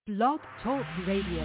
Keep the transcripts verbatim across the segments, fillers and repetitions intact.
Blog Talk Radio.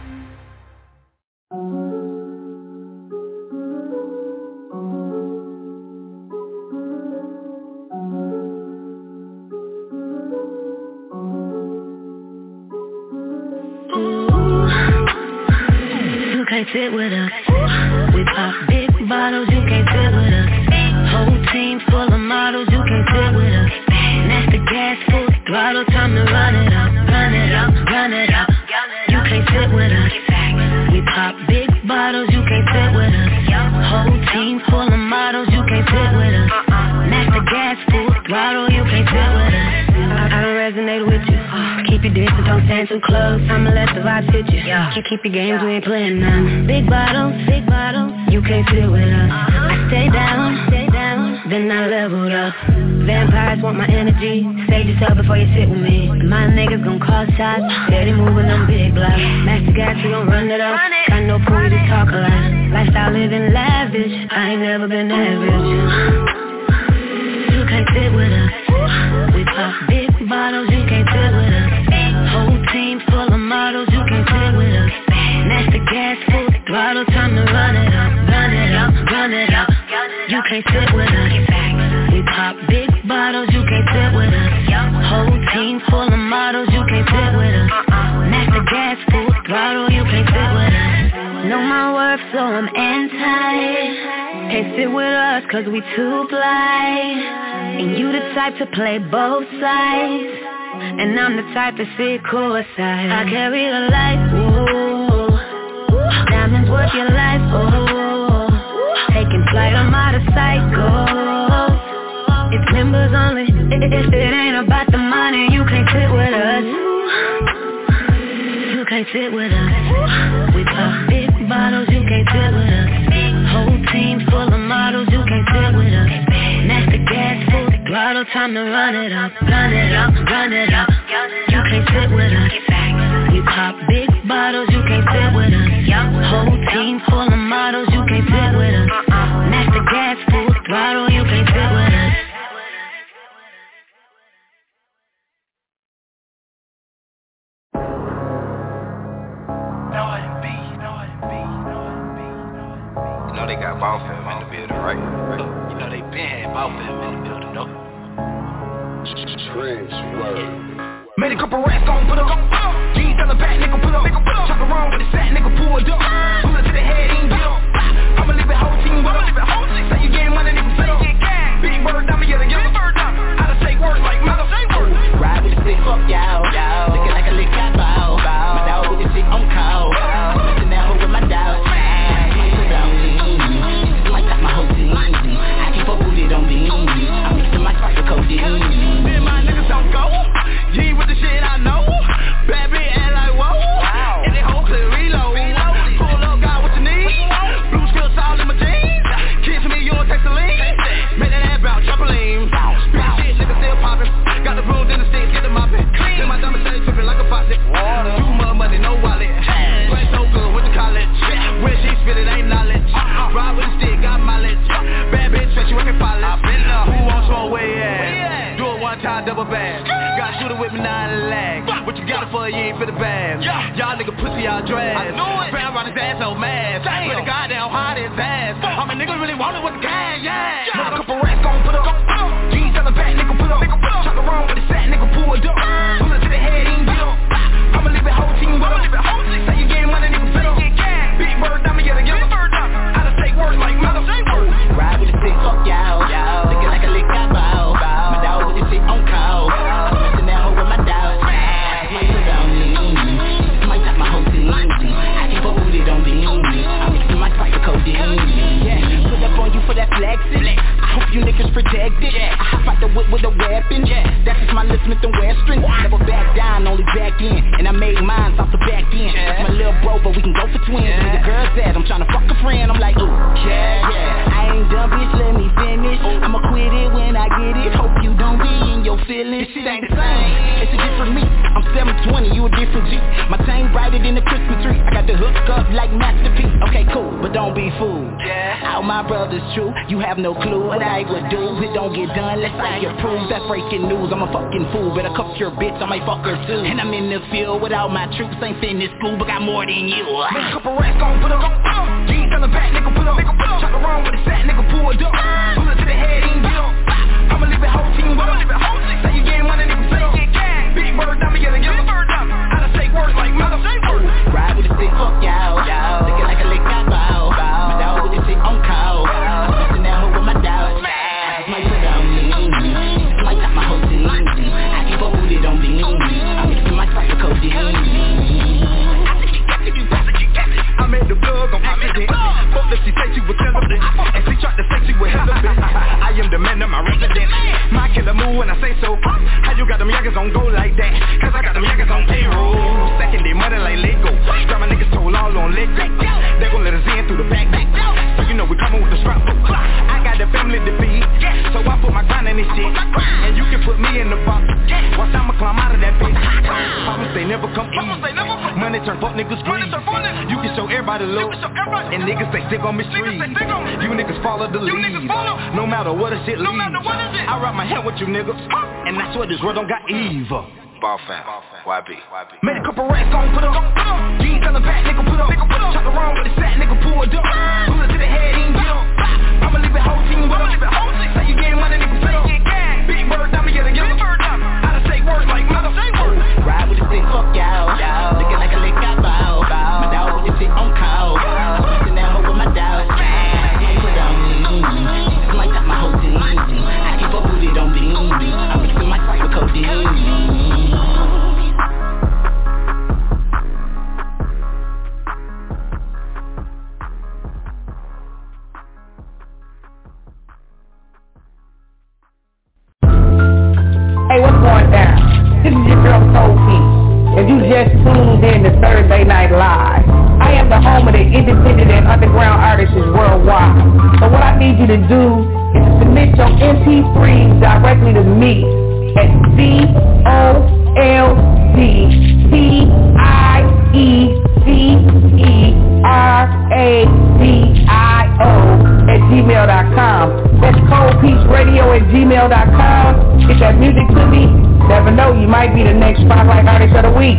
Can't sit with us. We pop big bottles, you can't sit with us. Whole team full of models, you can't sit with us. Next to gas, full throttle, time to run it up, run it up, run it up. You can't sit with us. We pop big bottles, you can't sit with us. Whole team full of models, you can't sit with us. Next to gas, full throttle, you can't sit with us. I don't resonate with you. Keep your distance, don't stand too close. I'ma let the vibes hit you. You keep your games, we ain't playing none. Big bottles, big bottles, you can't sit with us. I stay down, stay down, then I leveled up. Vampires want my energy. Save yourself before you sit with me. My niggas gon' call shots. Steady moving them big blocks. Master gas, we gon' run it up. Got no proof, we just talk a lot. Lifestyle living lavish. I ain't never been average. You can't sit with us. We pop big bottles, you can't sit with us. Whole team full of models, you can't sit with us. Next to gas, full throttle, time to run it up, run it up, run it up. You can't sit with us. We pop big bottles, you can't sit with us. Whole team full of models, you can't sit with us. Next to gas, full throttle, you can't sit with us. Know my worth, so I'm anti. Can't sit with us, cause we too blind. And you the type to play both sides. And I'm the type to sit courtside. I carry the light, ooh. Diamonds worth your life, ooh. Taking flight, I'm out of cycle. It's members only. If it ain't about the money, you can't sit with us. You can't sit with us. We pop big bottles, you can't sit with us. Whole team full of models, you can't sit with us. Next to gas, full throttle, time to run it up, run it up, run it up. You can't sit with us. We pop big bottles, you can't sit with us. Whole team full of models, you can't sit with us. Next to gas, full throttle, you can't sit with us. You know they got ball film in the building, right? You know they been had ball film in the building, though. Made a couple racks gon' put up. Jeans on the back, nigga pull up. Talk around with the sack, nigga pulled up. Pull up to the head, ain't get up. I'ma leave it whole team with up. Say you getting money, nigga flip up. Big bird, diamond, yeah, yeah. How to take words like mother. Ride with the stick, fuck y'all. Looking like a lick, I bow. My dog with the stick on call. Messing that hoe with my dog. My whole team, I keep up with it on me. I'm mixing my spice with codeine. Then my niggas don't go. G with the shit I know. Bad bitch act like whoa. Wow. And they whole clear reload. Pull up, got what you need. Blue skills all in my jeans. Kiss me, you don't take the lean. Make that ass bounce, trampoline. Spit shit, nigga still poppin'. Got the brooms in the stick, get the moppin'. Then my diamond steady trippin' like a faucet. Too much money, no wallet. Play so good with the college. When she spit it, ain't knowledge. Ride with the stick, got mileage. Bad bitch, stretch you working pilots. Who wants more way at? Do it one time, double back. Got shoot it with me, nine lag. What you got it for, you ain't for the bag. Y'all nigga pussy, y'all drag. Round around his ass, so mad. Put the goddamn hot his ass. I mean, niggas really want it with the gang, yeah. Put a couple racks gon' put up. Jeans on the back, nigga pull up. Talk around with the sack, nigga pulled up. Pull it to the head, ain't get up. I'ma leave it whole team with up. Say you getting money, nigga flip up. Big bird, diamond, yeah, yeah. How to take words like mother. Ride with the stick, fuck y'all. Looking like a lick, I bow. My dog with the stick on call. Messing that hoe with my dog. Might top my whole team. I keep up with it on me. I'm mixing my spice with codeine. Yeah, put up on you for that flexing. I hope you niggas protected. I hop out the whip with a weapon. That's just my Lil Smith and Western. Never back down, only back in. And I made mines off the back end. My little bro, but we can go for twins. Where the girl said I'm trying to fuck a friend. I'm like, ooh, yeah, yeah. I ain't done, bitch, let me finish. I'ma quit it when I get it. Hope you don't be in your feelings. Shit ain't the same, it's a different me. I'm seven twenty, you a different G. My tank brighter than the Christmas tree. I got to hook up like Master P. Okay, cool, but don't be fooled. Yeah. All my brothers true, you have no clue what I would do. It don't get done unless I approve. That's breaking news, I'm a fucking fool. Better cuff your bitch, I might fuck her too. And I'm in the field with all my troops. Ain't finished school, but got more than you. Make a couple racks, gon' put up. Jeans on the back, nigga, pull up. Chop around with the sack, nigga, pull it up. Pull it to the head, ain't get up. I'ma leave it whole team with up. Say you getting money, nigga, say you get cash. Big bird, diamond, yellow, yellow. I done say words like mother. Ride with the stick, fuck y'all. Looking like a lick, I bow. My dog with the shit on call. I'm bustin' that hoe with my dog. I just might put on me. Just might top my whole team. I keep up with it on me. I'm mixing my spice with codeine. I'm at the plug, I'm opposite. Fuck that she say she was celibate, and she tried to say she was hella bitch. I am the man of my residence. My killer move when I say so. How you got them yaggers on go like that? Cause I got them yaggers on payroll. Second day money like Lego. Got my niggas told all on Lego. They gon' let us in through the back. So you know we coming with the strap. I got the family to feed, so I put my grind in this shit. And you can put me in the box. Watch I'ma climb out of that bitch. Problems they never come easy. Money turn fuck niggas greedy. You can show everybody love, and niggas they stick on me street. You niggas follow the lead, no matter what a shit leads. I wrap my hand with you niggas, and that's what this world don't got evil. Ball fam, Y B. Made a couple racks, gon' put up. Jeans on the back, nigga, put up. Chop around with the sack, nigga, pull it up. Pull it to the head, ain't get up. I'ma leave it whole team with up. Say you getting money, nigga, say you get cash. Big bird, diamond, yellow, yellow. I done say words like mother. Ride with the stick, fuck y'all. Looking like a lick, I bow. My dog with the shit on call. I'm bustin' that hoe with my dog. Put on me. Just might top my whole team. I keep up with it on me. I'm mixing my spice with codeine. Hey, what's going down? This is your girl Sophie. If you just tuned in to Thursday Night Live, I am the home of the independent and underground artists worldwide. So what I need you to do is to submit your M P threes directly to me at C O L D P I E C E R A D I O at gmail dot com. That's Cold Peach Radio at gmail dot com. Get that music to me. Never know, you might be the next Spotlight Artist of the Week.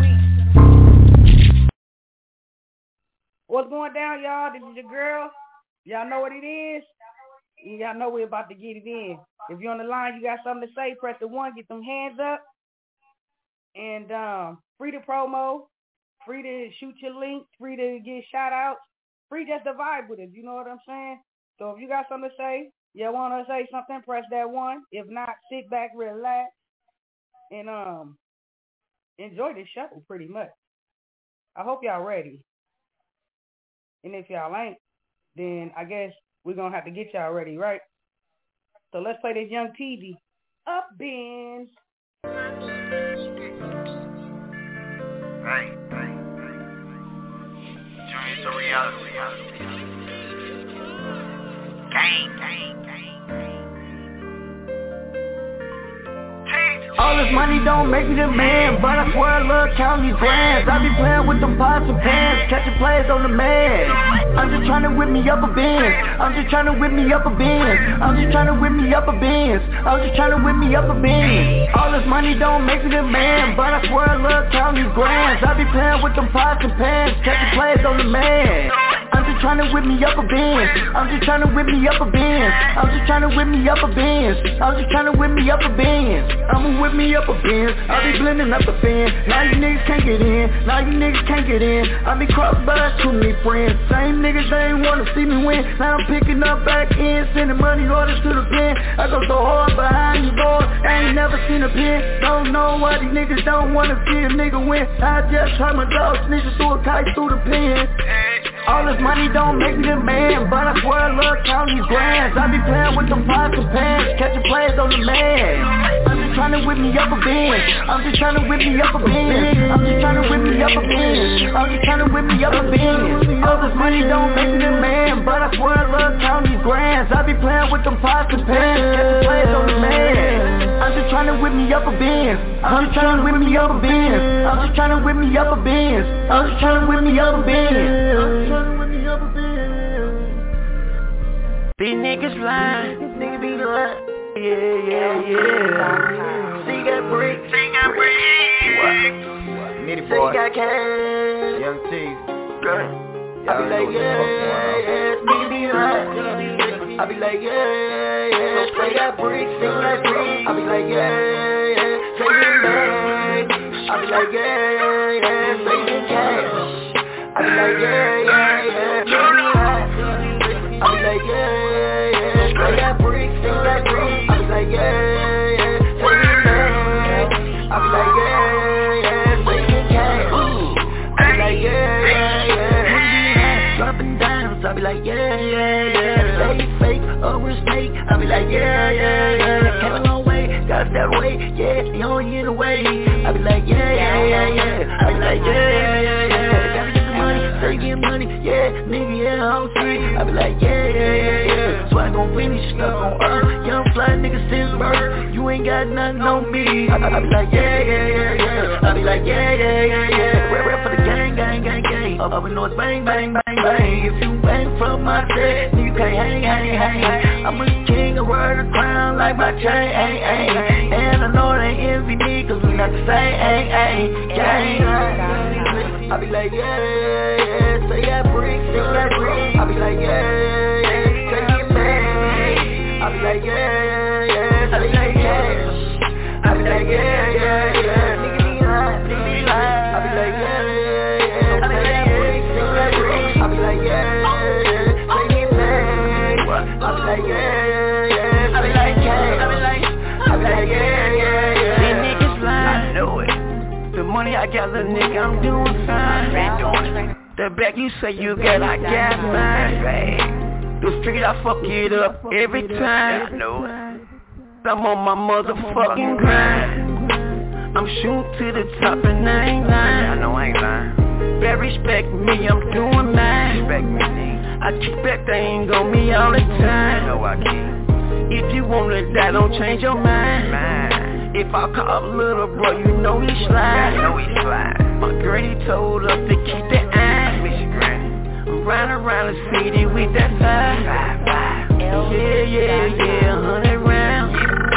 What's going down, y'all? This is your girl. Y'all know what it is. Y'all know we're about to get it in. If you're on the line, you got something to say, press the one, get them hands up. And um, free to promo, free to shoot your link, free to get shout outs, free just to vibe with it. You know what I'm saying? So if you got something to say, you want to say something, press that one. If not, sit back, relax, and um, enjoy the show pretty much. I hope y'all ready. And if y'all ain't, then I guess we're going to have to get y'all ready, right? So let's play this Young T V. Up, Benz. Hey, hey, hey. Dreams are reality. Gang, gang, gang, gang. All this money don't make me the man, but I swear I love counting these grands. I be playing with them pots and pans, catching plays on the man. I'm just trying to whip me up a Benz. I'm just trying to whip me up a Benz. I'm just trying to whip me up a Benz. I'm just trying to whip me up a Benz. All this money don't make me the man, but I swear I love counting these grands. I be playing with them pots and pans, catching plays on the man. I'm just trying to whip me up a Benz. I'm just trying to whip me up a Benz. I'm just trying to whip me up a Benz. I'm just trying to whip me up a Benz. I'ma whip me up a Benz. I be blending up the fan. Now you niggas can't get in. Now you niggas can't get in. I be crossed by too many friends. Same niggas they ain't wanna see me win. Now I'm picking up back in, sending money orders to the pen. I go so hard behind you, boy. I ain't never seen a pen. Don't know why these niggas don't wanna see a nigga win. I just heard my dog snitching through a kite through the pen. All this money don't make me the man, but I swear I love counting these grands. I be playing with them pots and pans, catching plays on the man. I'm just trying to whip me up a Benz. I'm just trying to whip me up a Benz. I'm just trying to whip me up a Benz. I'm just trying to whip me up a Benz. All this money don't make me the man, but I swear I love counting these grands. I be playing with them pots and pans, catching plays on the man. I'm just trying to whip me up a Benz. I'm just trying to whip me up a Benz. I'm just trying to whip me up a Benz. I'm just trying to whip me up a Benz. I'm just trying to whip me up a Benz. These niggas lying, niggas be lying. Yeah, yeah, yeah. See got bricks, see got bricks. Nitty boy, see got cash. Young T, girl. I be like yeah, yeah. Niggas be lying. I be like yeah, yeah. Say got bricks, say got bricks. I be like yeah, yeah. Say get mad. I be like yeah, yeah. Say get cash. I be like yeah, yeah, yeah. Niggas be lying. I be like yeah, yeah. Say got bricks, say got bricks. I be like yeah, yeah. Say get mad. I be like yeah, yeah. Say get cash. I be like yeah, yeah, yeah. Dropping dimes. I be like yeah, yeah, yeah. Say fake, over snake. I be like yeah, yeah, yeah. Came a long way, got that way, yeah. You only in the way. I be like yeah, yeah, yeah, yeah. I be like yeah, yeah, yeah, yeah. Gotta get the money, say get money, yeah. Nigga, yeah, I'm free. I be like yeah, yeah, yeah, yeah. So I gon' finish stuck on earth. Young fly nigga since birth. You ain't got nothing on me. I, I be like yeah, yeah, yeah, yeah. I be like yeah, yeah, yeah, yeah. Rap, rap for the gang, gang, gang, gang. Up, up in North, bang, bang, bang, bang. If you bang from my set, you can't hang, hang, hang. I'm a king, I wear the crown like my chain, ay, ay. And I know they envy me, cause we not the same, ay, ay, gang. I be like, yeah, yeah, say that bricks, say that bricks. I be like, yeah, yeah, say get mad. I be like, yeah, yeah, I be like, yeah. I be like, yeah, yeah, yeah. Nigga be lying, nigga be lying. I be like, yeah, yeah, say that bricks, say that bricks. I be like, yeah, yeah, say get mad. I be like, yeah, yeah, I be like, yeah, I be like, I be like, yeah, yeah, yeah. These niggas lying, I know it. The money I got, little nigga, I'm doing fine. The back you say you got, I got mine. Those figured I fuck it up every time. I know it. I'm on my motherfucking grind. I'm shooting to the top and I ain't lying. I know I ain't lying. Better respect me, I'm doing mine. Respect me, nigga. I keep back, they ain't gon' me all the time. I know I keep. If you wanna die, don't change your mind. mind. If I call little bro, you know he slide. You know he slide. My granny told us to keep that eye. I miss you, granny. I'm riding around the city with that vibe. Yeah, yeah, yeah, hundred rounds.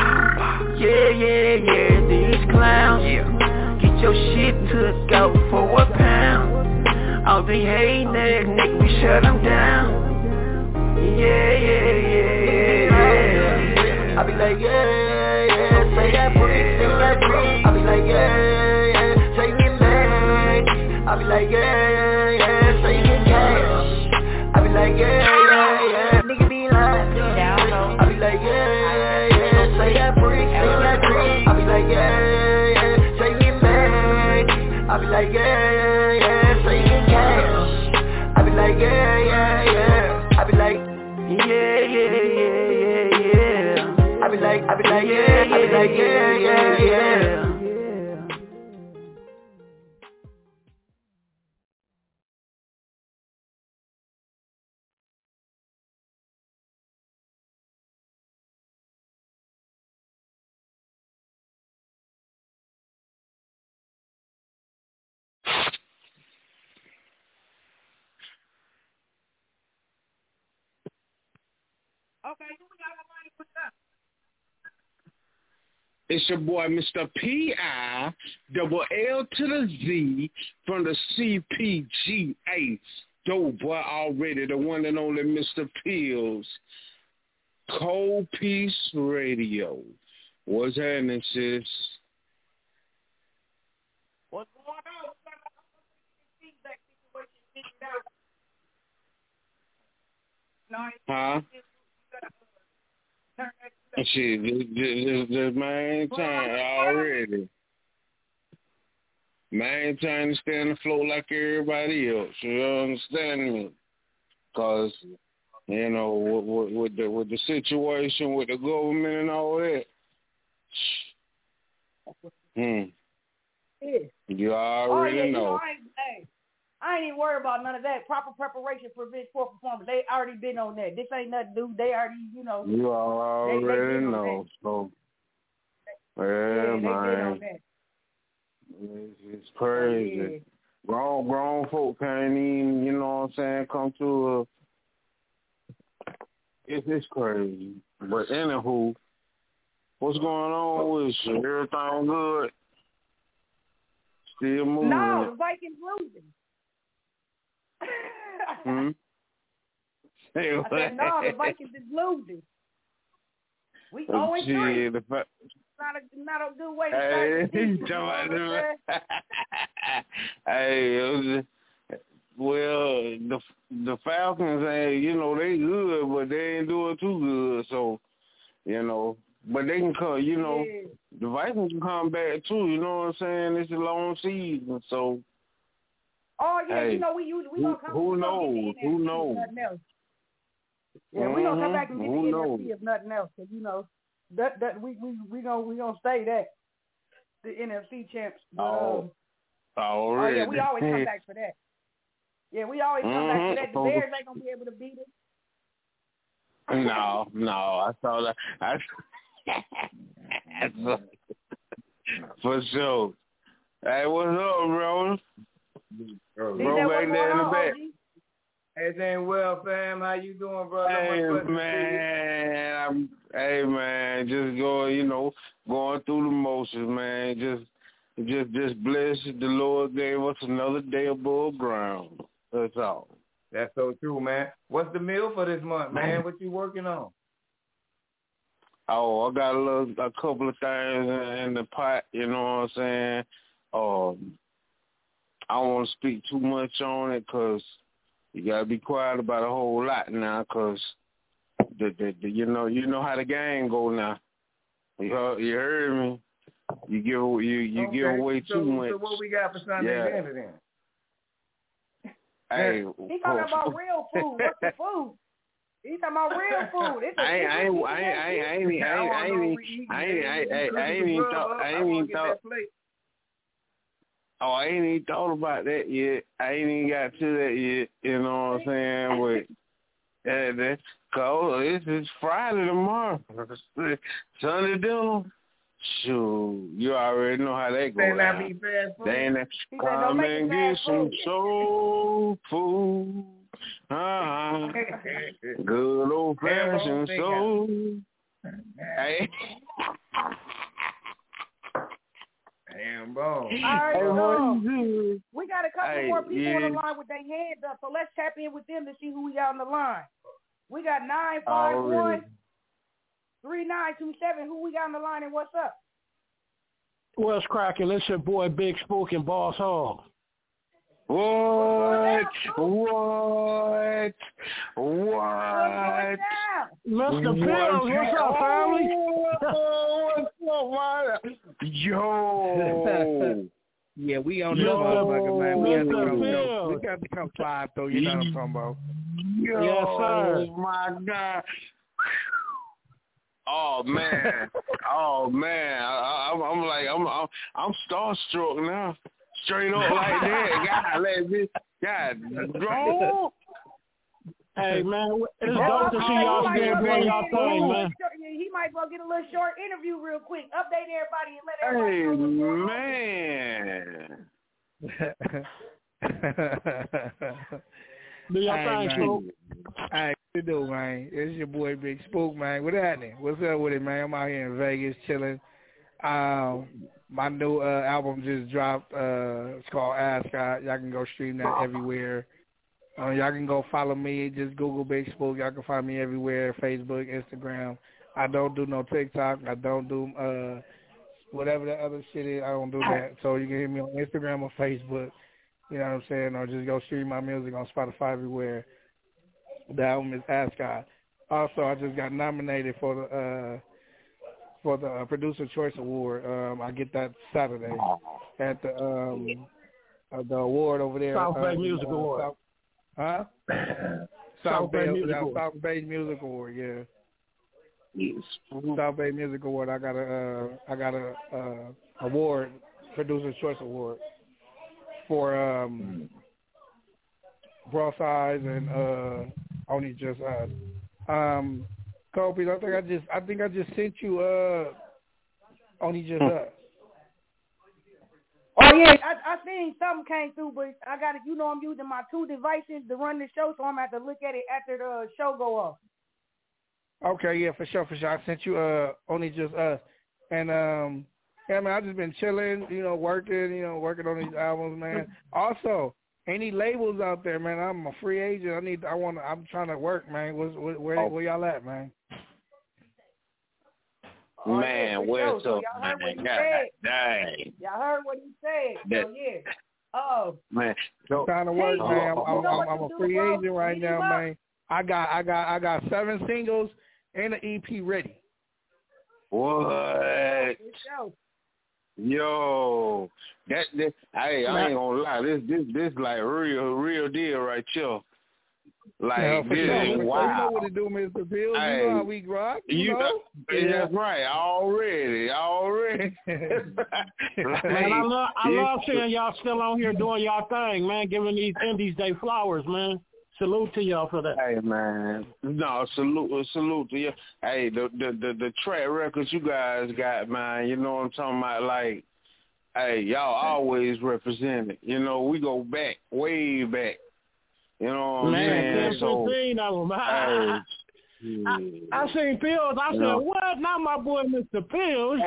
Yeah, yeah, yeah, these clowns. Yeah. Get your shit took out for a pound. All the hating ass niggas, we shut them down. Yeah, yeah, yeah, yeah. I be like, yeah, yeah, say that brick, say that brick. I be like, yeah, yeah, say get mad. I be like, yeah, yeah, say get cash. I be like, yeah, yeah, yeah. Nigga be lying. I be like, yeah, yeah, say that brick, say that brick. I be like, yeah, yeah, say get mad. I be like, yeah, yeah, say get cash. I be like, yeah, yeah, yeah. I be like, yeah, yeah, yeah, yeah, yeah. I be like, I be like, yeah, I be like, yeah, yeah, yeah. Okay, who we got our money put up? It's your boy, Mister P I double L to the Z from the C P G A. Dope boy already, the one and only Mister Pills. Cold Peace Radio. What's happening, sis? What's going on? Feedback situation. Huh? Shit, this, this, this main time already. Main time to stay on the floor like everybody else. You understand me? Because, you know, with, with, with, the, with the situation with the government and all that, hmm, yeah. You already oh, yeah, know. You know I, ain't, hey, I ain't even worried about none of that. Proper preparation for this for performance. They already been on that. This ain't nothing new. They already, you know. You already they, they know. So, Yeah, yeah, they man. did on that. It's, it's crazy. Oh, yeah. Grown, grown folk can't even, you know what I'm saying, come to a. It's, it's crazy. But anywho, what's going on with you? Everything good? Still moving? No, the Vikings losing. hmm? I said, no, the Vikings is losing. We oh and three. The fa- not a not a good way to hey, start the season. You know what hey, it was just, well, the the Falcons, hey, you know, they good, but they ain't doing too good. So, you know, but they can come. You know, yeah. the Vikings can come back too. You know what I'm saying? It's a long season, so. Oh yeah, hey, you know we we gonna come. Who we knows? Gonna get the Who N F C knows? If nothing else. Yeah, mm-hmm. we gonna come back and get Who the knows? N F C if nothing else, because you know that that we we we gonna we gonna stay that the N F C champs. But, oh, um, already. Oh yeah, we always come back for that. Yeah, we always come mm-hmm. back for that. The Bears ain't gonna be able to beat us. No, no, I saw that. I, saw, for sure. Hey, what's up, bro? Bro, back there in the back. Everything well, fam? How you doing, bro? Hey, man. I'm, hey, man. Just going, you know, going through the motions, man. Just, just, just blessed. The Lord gave us another day above ground. That's all. That's so true, man. What's the meal for this month, man? What you working on? Oh, I got a little, a couple of things in, in the pot. You know what I'm saying? Um, I don't want to speak too much on it because you gotta be quiet about a whole lot now, cause the, the, the you know you know how the game go now. You heard, you heard me. You give you you okay. give away so, too much. So what we got for Sunday yeah. dinner then? Hey, he talking oh. about real food. What's the food? He talking about real food. It's a, I ain't I ain't I ain't I ain't I ain't I ain't I ain't I ain't I ain't even thought I ain't even thought. Oh, I ain't even thought about that yet. I ain't even got to that yet. You know what I'm saying? But uh, that's cold. It's, it's Friday tomorrow. Sunday dinner. Shoot, you already know how that goes. They ain't that. Come and get some soul food. Uh-huh. Good old fashioned soul. Hey. Damn, bro. All right, so we got a couple hey, more people yeah. on the line with their hands up, so let's tap in with them to see who we got on the line. We got nine five one, three nine two seven. Who we got on the line and what's up? What's cracking? It's your boy Big Spook and Boss Hog. What? What? What? Mister Pills, what's up, family? What's up, man? Yo. Yeah, we on this motherfucker, man. We got to come though. We got to come live, though. You know what I'm talking about. Yo, yes, sir. My God. Oh man, oh man, I, I'm, I'm like, I'm, I'm, I'm starstruck now. Straight up like that, God, let me, God, bro. Hey man, it's dope to see y'all still doing y'all thing, man. He might well get a little short interview real quick. Update everybody and let everybody know. Hey man. Do your thing, Spook. Hey, what you do, man? It's your boy Big Spook, man. What happening? What's up with it, man? I'm out here in Vegas chilling. Um, my new uh, album just dropped. Uh, it's called Ascot. Y'all can go stream that everywhere. Uh, y'all can go follow me. Just Google Big Spook. Y'all can find me everywhere: Facebook, Instagram. I don't do no TikTok. I don't do uh, whatever the other shit is. I don't do that. So you can hit me on Instagram or Facebook. You know what I'm saying? Or just go stream my music on Spotify everywhere. The album is Ascot. Also, I just got nominated for the uh, for the uh, Producer Choice Award. Um, I get that Saturday at the um, uh, the award over there. South Bay uh, Music uh, Award. South, huh? South, South Bay, Bay Music South, Award. South Bay Music Award. Yeah. Yes. South Bay Music Award. I got a uh, I got a uh, award, Producer Choice Award for um, Broadsides and uh, Only Just Us. Um, Kobe, I think I just I think I just sent you uh Only Just Us. Oh yeah, I, I seen something came through, but I got to, you know, I'm using my two devices to run the show, so I'm gonna have to look at it after the show go off. Okay, yeah, for sure, for sure. I sent you uh Only Just Us, and um, yeah, man, I just been chilling, you know, working, you know, working on these albums, man. Also, any labels out there, man? I'm a free agent. I need, I want, I'm trying to work, man. What's, where, where, Oh. where y'all at, man? Oh, Man, yeah, where's so up, y'all man? heard what he God said. dang. Y'all heard what he said. That- So yeah. Oh. Man, I'm trying to work, Hey, man. I'm, you I'm, know I'm, I'm a do, free bro? agent right Hit now, him up. man. I got, I got, I got seven singles and an E P ready. what? Show. Yo, that, that hey, I ain't gonna lie. This, this, this like real, real deal right here. Like Yeah, for this sure. is For sure. wow. You know what to do, Mister Pills. Hey, you know how we rock. You, You, know. yeah, that's right. Already, already. Man, I love I love seeing y'all still on here doing y'all thing, man, giving these Indies Day flowers, man. Salute to y'all for that. Hey man, no salute, salute to you. Hey, the, the the the track records you guys got, man. You know what I'm talking about? Like, hey, y'all always represented. You know, we go back, way back. You know what I'm Man, saying? So, fifteen of them. hey, I, I seen Pills. I said, No. what? Not my boy, Mister Pills.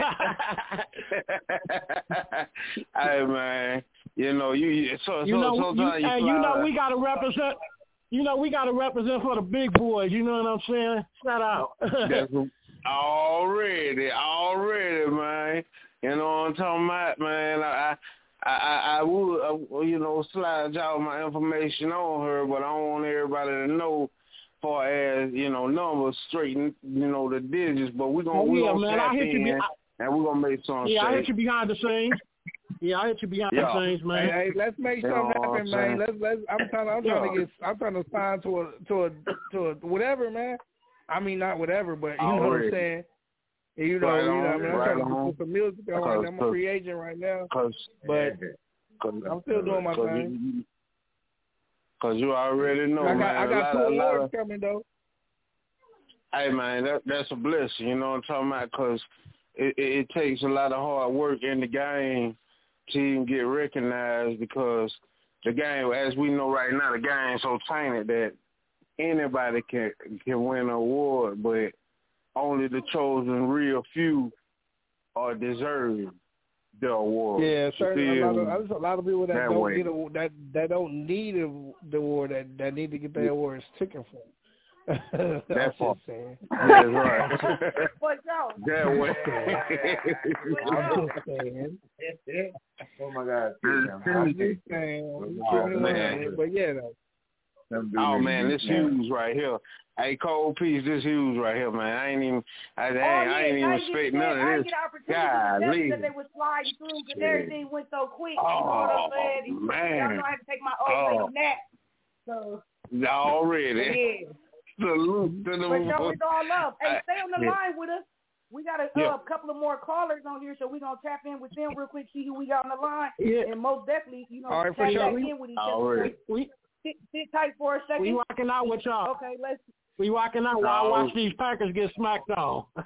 hey man, you know you. So, you so know, you, sometimes you, hey, you know, we gotta represent. You know, we gotta represent for the big boys. You know what I'm saying? Shout out. That's already, already, man. You know what I'm talking about, man. I, I, I, I would, uh, you know, slide y'all my information on her, but I don't want everybody to know, far as you know, numbers straight, you know, the digits. But we gonna, oh, we yeah, gonna man, tap I hit in, you. Be, I, and we are gonna make something. yeah, straight. I hit you behind the scenes. Yeah, I hit you behind Yeah. the scenes, man. Hey, hey, let's make You something know what happen, I'm man. saying? Let's let's. I'm trying. I'm trying Yeah. to get. I'm trying to sign to a to a to a whatever, man. I mean, not whatever, but you know what I'm Already. saying. You know, Right you know. on, I mean, I'm right trying to on. put some music out right now. I'm a free agent right now, Cause, but cause, I'm still doing my cause thing. You, Cause you already know, I got man. I a got lot, two a lot awards of, coming though. Hey man, that that's a blessing. You know what I'm talking about? Cause it, it, it takes a lot of hard work in the game to even get recognized. Because the game, as we know right now, the game's so tainted that anybody can can win an award, but only the chosen real few are deserving the award. Yeah, certainly. A lot of, Still there's a lot of people that, that don't way. get a, that that don't need a, the award that that need to get their awards taken from. That's I'm all. just saying. That's right. But yo, That way. I'm just saying. Oh my God. I'm just saying. Oh, man. But yeah, though. Oh man, this huge right here. Hey, Cold Piece, this huge right here, man. I ain't even, I, I, oh, ain't, yeah, I ain't even expect none I of didn't this. get the opportunity God, because they was sliding through because everything went so quick. You know Oh, what I'm saying? man. Y'all know I had to take my old Oh. lady nap. So Already. yeah. Salute to the But yo, it's all love. Hey, stay on the yeah. line with us. We got a Yeah. uh, couple of more callers on here, so we're gonna tap in with them real quick, see who we got on the line, Yeah. and most definitely, you know, All right, for tap sure. back in with each other. Already. We Sit, sit tight for a second. we rocking out with y'all. Okay, let's. We rocking out while I Oh. watch these Packers get smacked on. Oh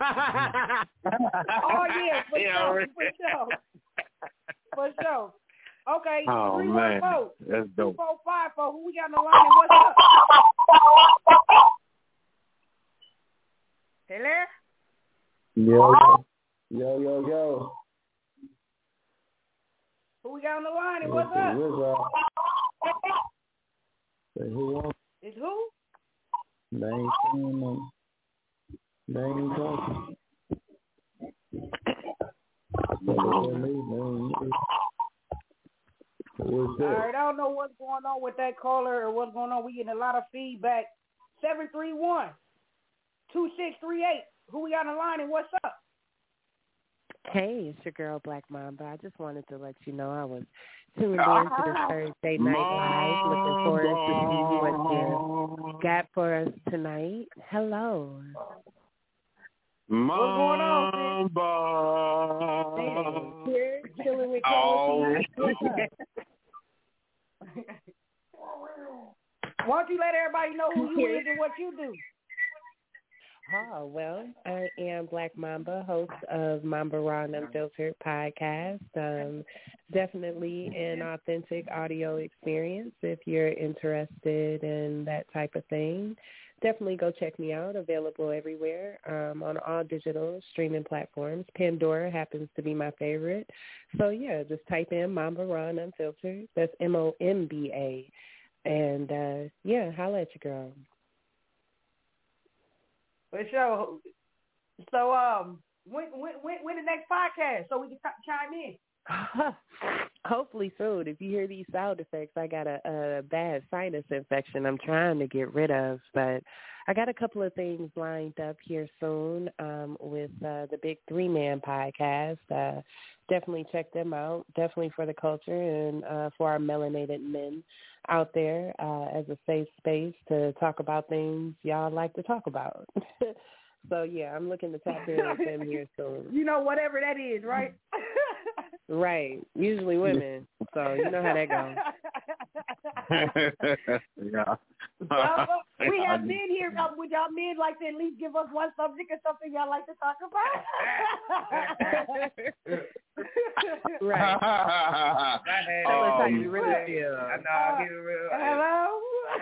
yeah, for Yeah, sure, already. for sure, for sure. Okay, Oh, three man. one four, That's two dope. four five four. Who we got on the line? And what's up? Hello. Yo, yo, yo, yo. Who we got on the line? And what's up? What's up? Say who? It's who? They ain't saying nothing. They ain't talking. They ain't me. What's All that? right, I don't know what's going on with that caller or what's going on. We getting a lot of feedback. seven three one, two six three eight. Who we got on the line and what's up? Hey, it's your girl Black Mamba. I just wanted to let you know I was tuned in to this Thursday Night Live. Looking forward to see what you got for us tonight. Hello. Mamba. Here, chilling with Oh. Why don't you let everybody know who you is and what you do? Oh, well, I am Black Mamba, host of Mamba Raw and Unfiltered podcast. Um, definitely an authentic audio experience if you're interested in that type of thing. Definitely go check me out. Available everywhere um, on all digital streaming platforms. Pandora happens to be my favorite. So, yeah, just type in Mamba Raw and Unfiltered. That's M O M B A. And, uh, yeah, holla at your girl. For sure. So, um, when when when, when the next podcast so we can t- chime in? Hopefully soon. If you hear these sound effects, I got a, a bad sinus infection I'm trying to get rid of. But I got a couple of things lined up here soon um, with uh, the Big Three Man podcast. Uh, definitely check them out. Definitely for the culture and uh, for our melanated men out there uh, as a safe space to talk about things y'all like to talk about. So, yeah, I'm looking to tap in with them here soon. You know, whatever that is, right? Right. Usually women. So, you know how that goes. Yeah. Well, we have men here. Uh, would y'all men like to at least give us one subject or something y'all like to talk about? Right. Tell us how you really feel. I know, I'll give it real. Hello?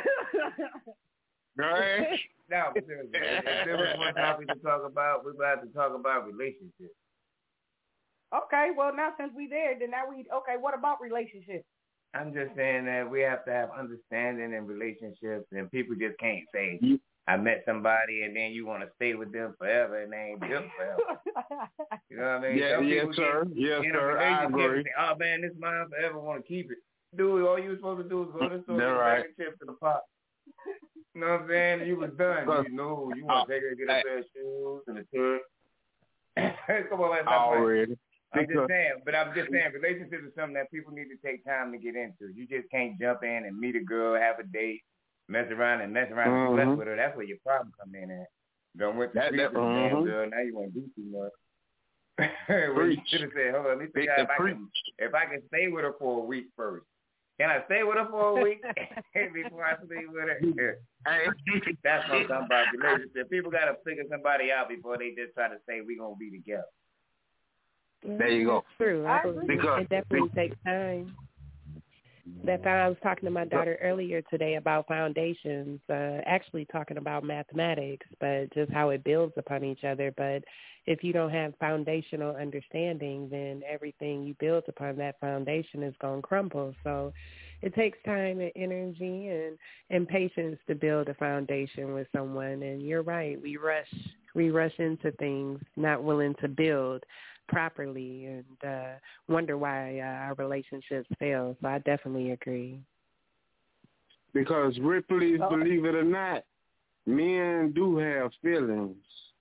Right. No, but seriously, if there was one topic to talk about, we're about to talk about relationships. Okay, well, now since we there, then now we, okay, what about relationships? I'm just saying that we have to have understanding in relationships, and people just can't say, I met somebody, and then you want to stay with them forever, and they ain't built forever. You know what I mean? Yeah, Some yes, people sir. Get Yes, in sir. a I relationship agree. and say, oh, man, this mine forever, want to keep it. Dude, all you were supposed to do is go to the store and right. bag a chip to the pot. You know what I'm saying? You was done. You know, you want to take her to get a pair of shoes and a shirt. Come on, let's not Already. I'm just saying, but I'm just saying, relationships is something that people need to take time to get into. You just can't jump in and meet a girl, have a date, mess around and mess around and Mm-hmm. slept with her. That's where your problem come in at. Don't went to That- sleep that- with the damn mhm. girl. Now you want to do too much. Well, you should have said, hold on, let me figure out if I can if I can stay with her for a week first. Can I stay with her for a week before I sleep with her? That's what I'm talking about. Relationship. People got to figure somebody out before they just try to say we're gonna be together. There you go. That's true. I believe Because- it definitely takes time. That's why I was talking to my daughter earlier today about foundations, uh, actually talking about mathematics, but just how it builds upon each other. But if you don't have foundational understanding, then everything you build upon that foundation is going to crumble. So it takes time and energy and, and patience to build a foundation with someone. And you're right. We rush, we rush into things, not willing to build properly, and uh, wonder why uh, our relationships fail. So I definitely agree. Because Ripley, Oh. believe it or not, men do have feelings.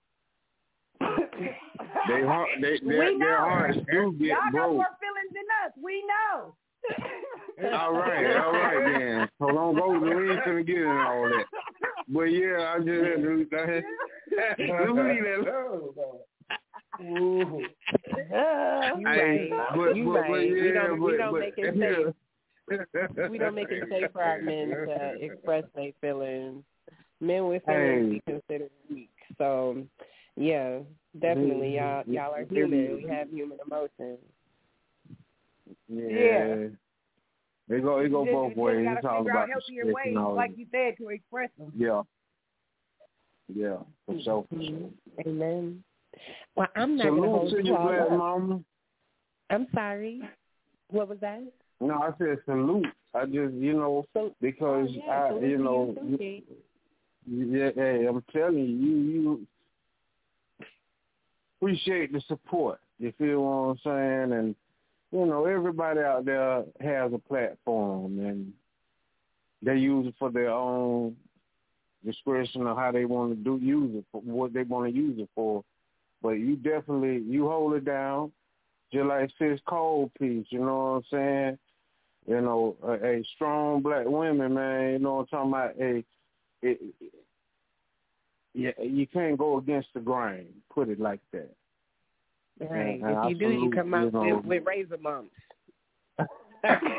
They heart, they, We their, know. their hearts do get Y'all got broke. more feelings than us. We know. All right, all right then. So don't go. We ain't gonna get in all that. But yeah, I just had to. I had, let me leave that. You Hey, right. but- you but- right. but we yeah, don't, we but- don't but- make it safe. We don't make it safe for our men to express their feelings. Men with feelings be considered weak. So, yeah, definitely, y'all, y'all are human. We have human emotions. Yeah. Yeah. They go, it go You both just, ways. You It's just all gotta figure out about healthier the ways, all like you said, to express them. Yeah. Yeah, for sure. Mm-hmm. Amen. Well, I'm not Salute going to hold to you you, all Black up. Mama. I'm sorry. What was that? No, I said salute. I just, you know, because Oh, yeah, I, salute you to know, you too, King. yeah, hey, I'm telling you, you, you appreciate the support. You feel what I'm saying? And you know, everybody out there has a platform, and they use it for their own discretion of how they want to do use it for what they want to use it for. But you definitely you hold it down, just like Sis Cole piece. You know what I'm saying? You know, a, a strong black women, man. You know what I'm talking about? A, it, it, yeah, you can't go against the grain. Put it like that. Right. And, and if you do, you come out you know, with, with razor bumps.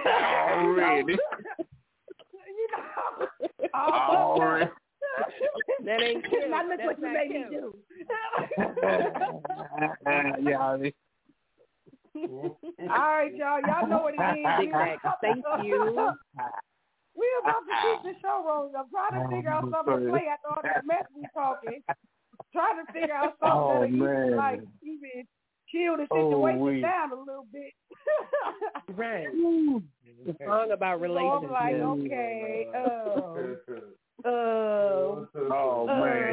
Already. You know, Already. That ain't Kim. Now look That's what you not made Kim. me do. Yeah, I mean. All right, y'all. Y'all know what it is. Big Mac, thank you. We're about to keep the show rolling. I'm trying to figure out something to play after all this mess we talking. Trying to figure out something Oh, that'll man. even, like, even chill the Oh, situation wait. down a little bit. Right. The song about So relationships. I'm like, okay, uh, uh, Oh, man.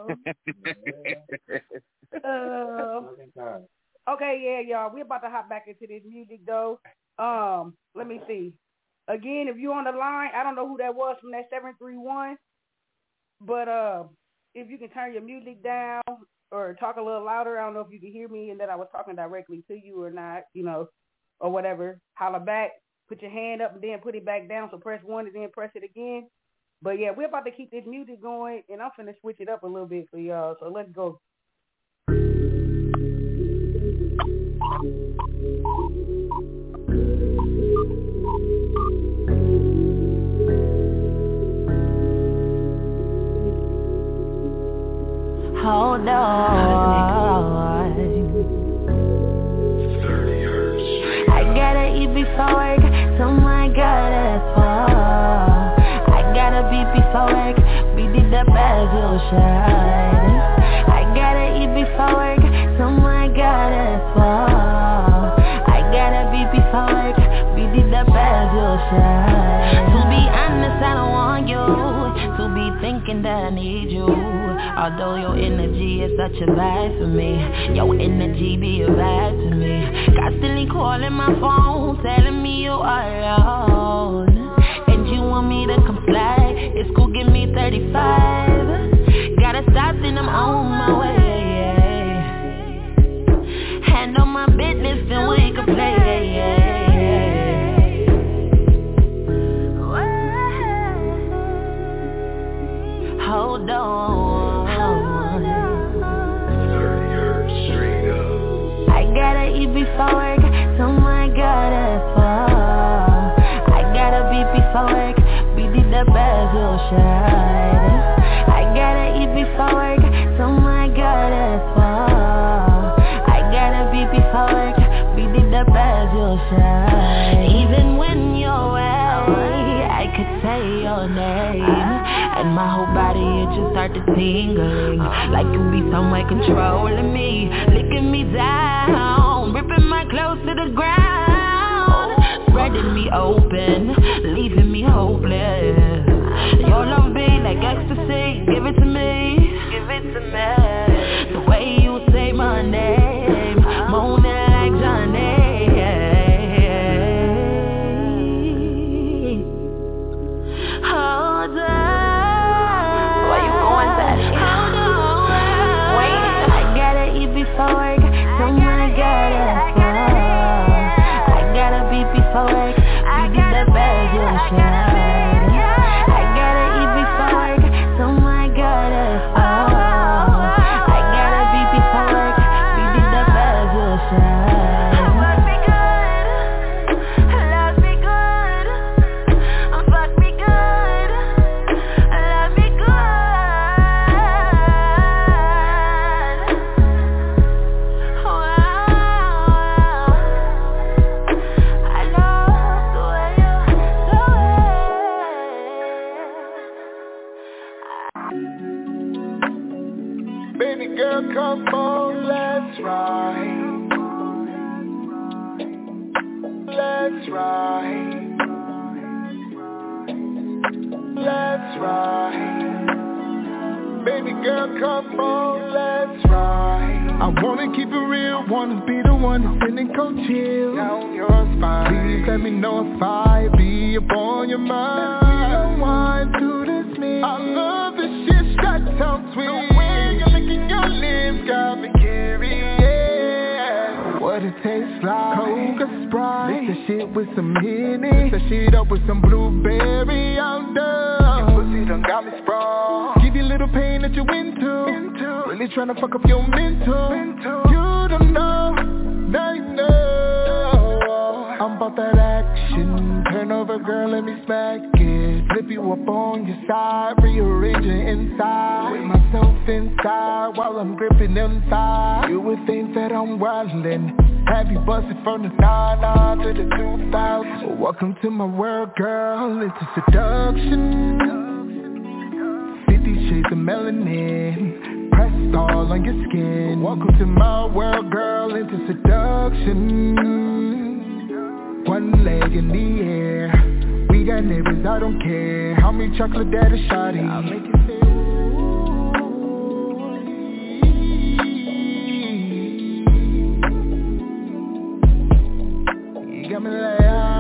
uh, uh, okay, yeah, y'all. We're about to hop back into this music, though. Um, let me see. Again, if you're on the line, I don't know who that was from that seven three one, but uh, if you can turn your music down or talk a little louder, I don't know if you can hear me and that I was talking directly to you or not, you know, or whatever. Holler back, put your hand up and then put it back down. So press one and then press it again. But yeah, we're about to keep this music going, and I'm finna switch it up a little bit for y'all. So let's go. Hold on. I gotta eat before work, so my God, that's far. I gotta beat before work, beat it up as you shine. I gotta eat before work, so my God, that's far. I gotta beat before work, beat it up as you shine. To be honest, I don't want you to be thinking that I need you. Although your energy is such a vibe for me, your energy be a vibe to me. Constantly calling my phone, telling me you are alone, and you want me to comply. It's cool, give me thirty-five. Gotta stop, then I'm on my way. Handle my business, then we can play. Hold on. Gotta eat before work, so my God, that's far. I gotta beat before work, beat it up as you shine. I gotta eat before work, so my God, that's far. I gotta beat before work, beat it up as you shine. Even when you're away, I could say your name, and my whole body, it just started tingling, like you be somewhere controlling me, licking me down, ripping my clothes to the ground, spreading me open, leaving me hopeless. Your love be like ecstasy, give it to me, give it to me. The way you say my name, moaning like Johnny. Hold on. Before work, so my God, that's far. I gotta beat before work, beat it up as you shine. I gotta eat before work, so my God, that's far. I gotta beat before work, beat it up as you shine. Fuck me good, love me good, fuck me good, love me good. Girl, come on, let's ride. Let's ride. Let's ride. Baby girl, come on, let's ride. I wanna keep it real, wanna be the one that's sending cold chills down your spine. Please let me know if I be up on your mind. Let me unwind to this me. I love the shit that sounds sweet. Your lips got me curious. What it tastes like? Coca Sprite. Mix the shit with some Henny. Mix the shit up with some blueberry. I'm done. Your pussy done got me sprung. Give you a little pain that you into. into. Really tryna fuck up your mental. mental. You don't know, now you know. I'm about that action. Turn over, girl, let me smack it. Flip you up on your side, rearrange your inside. With myself inside while I'm gripping inside. You would think that I'm wildin'. Have you busted from the nine nine to the two thousand? Welcome to my world, girl, into seduction. Fifty shades of melanin, pressed all on your skin. Welcome to my world, girl, into seduction. One leg in the air, we got neighbors, I don't care. How many chocolate daddy shawty? I'll make it say you got me like